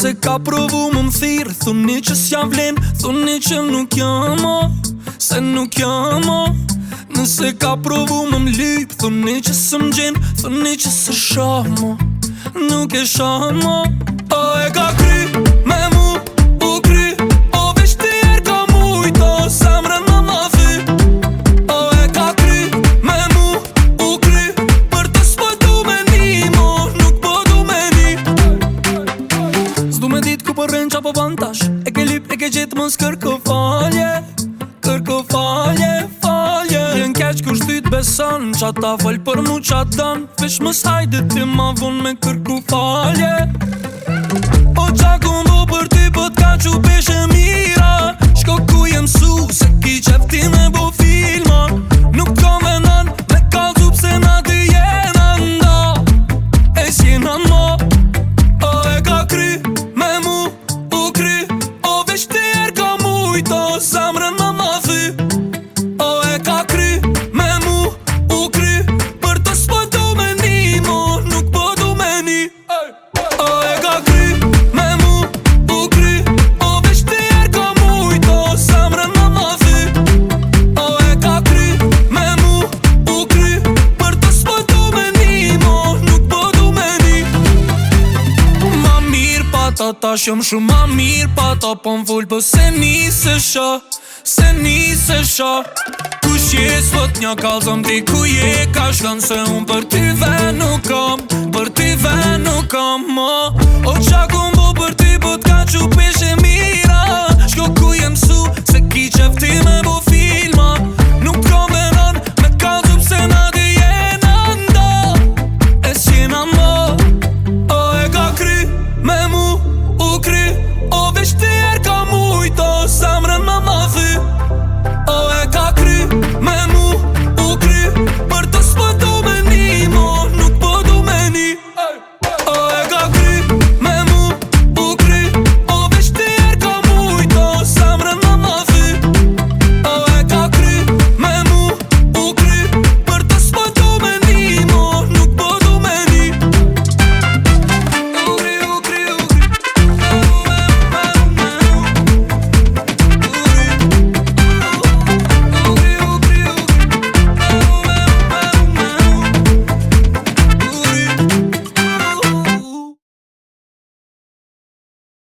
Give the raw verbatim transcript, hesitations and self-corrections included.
Nëse ka provu më më thirë, thuni që s'ja vlen, thuni që nuk jam mo, se nuk jam mo. Nëse ka provu më më lyp, thuni që s'm gjen, thuni që së shah mo, nuk e shah mo. O e ka kry me mu, u kry, o veç ti er ka mujto, zemrën më ma thy. O e ka kry me mu, u kry, për të s'po du me ni mo, nuk po du me ni. S'du me dit ku po rren qa po ban tash, e ke lyp, e ke gjet mos kërko falje, kërko falje, falje. Jen keq kur shtyt beson, qa ta fol për mu qa dan, veç mës hajde ti ma vun me kërku falje. O qa kun bo për ty po t'ka qu peshe mira, shko ku jem su, se ki qef ti me bo filma. Nuk ka venan me kalzu pse na dy jena nda, e s'jena mo. O e ka kry me mu, u kry, o veç ti er ka mujto, zemrën më ma thy. O e ka kry me mu, u kry, për të s'po du me ni mo, nuk po du me ni. O e ka kry me mu, u kry, o veç ti er ka mujto, zemrën më ma thy. O e ka kry me mu, u kry, për të s'po du me ni mo, nuk po du me ni. Ma mirë pa ta ta shumë shumë ma mirë pa ta po m'full, po se ni se sha, se ni se sha. Kush je s'vot nja kalzëm ti ku je ka shkan, se unë për ty ven nuk kam, për ty ven nuk kam mo. O qa kun bo për ty po t'ka qupi